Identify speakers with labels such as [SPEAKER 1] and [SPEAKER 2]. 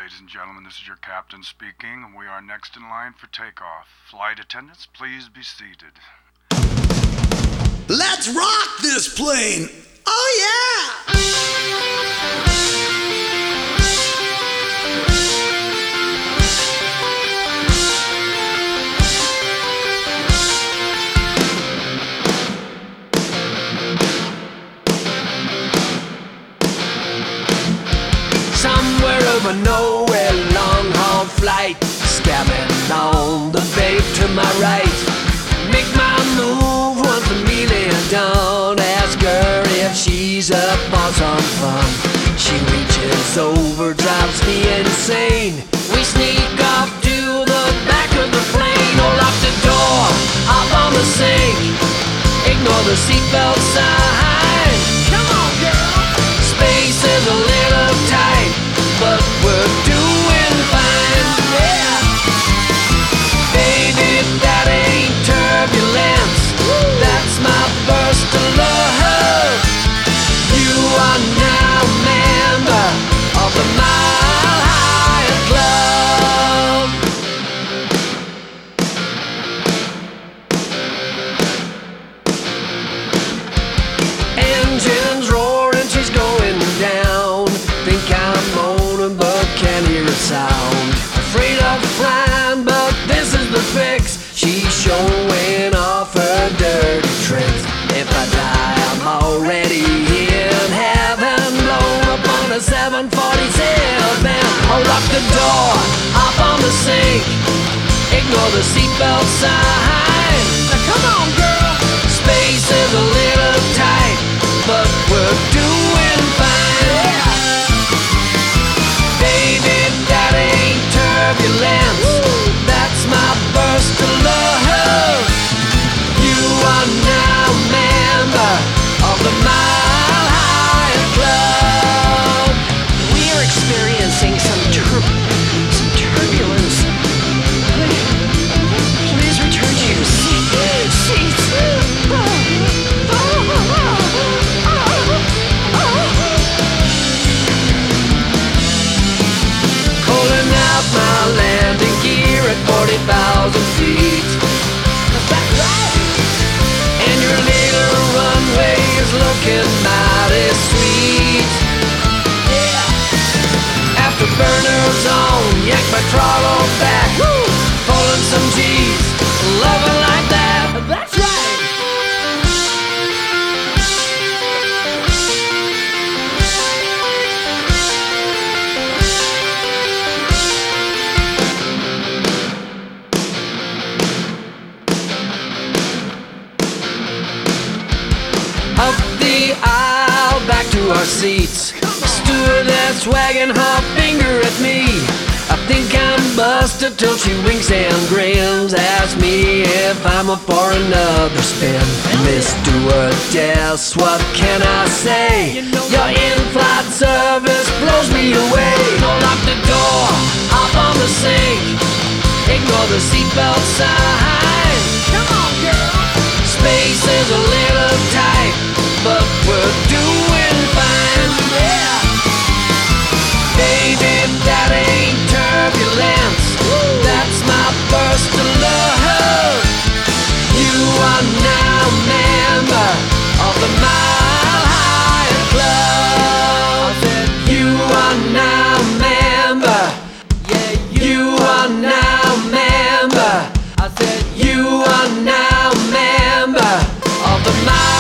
[SPEAKER 1] ladies and gentlemen. This is your captain speaking, and we are next in line for takeoff. Flight attendants, please be seated.
[SPEAKER 2] Let's rock this plane! Oh yeah!
[SPEAKER 3] Somewhere over nowhere, long haul flight, scamming on the babe to my right. Make my move once the melee done. Ask her if she's up for some fun. She reaches over, drives me insane. We sneak off to the back of the plane. Oh, lock the door, hop on the sink. Ignore the seatbelt sign. Come on, girl. Space is a little tight, but we're doing fine. Yeah. Baby, that ain't turbulence. That's my burst of love. You are now a member of the Mile High Club. Engines roaring, she's going down. Think I'm moaning, but can't hear a sound. Afraid of flying, but this is the fix. She's showing off her dirty tricks. If I die, I'm already in heaven, blown up on a 747. I'll lock the door, hop on the sink. Ignore the seatbelt sign. Now come on, girl. Space is a little tight, but we're doing fine. Yeah. Baby, that ain't turbulence. That's my burst of love. You are now a member of the Mile High Club. We are experiencing some turbulence. Please return to your seats. Pulling out my landing gear at 40,000 feet. That's right. And your little runway is looking mighty sweet. Yeah. Afterburners on, yank my throttle back. Woo! Pulling some G's, loving like that. That's right. Up the aisle, back to our seats. Stewardess wagging her finger at me. I think I'm busted till she winks and grins. Ask me if I'm up for another spin. Miss Stewardess, what can I say? Your in-flight service blows me away. Don't lock the door, hop on the sink. Ignore the seatbelt sign. Come on, girl. Space is a little tight, but we're doing fine. Yeah. Baby, that ain't turbulence. That's my burst of love. You are now a member of the Mile High Club. You are now a member. Yeah, you are now a member. I said you are now a member of the Mile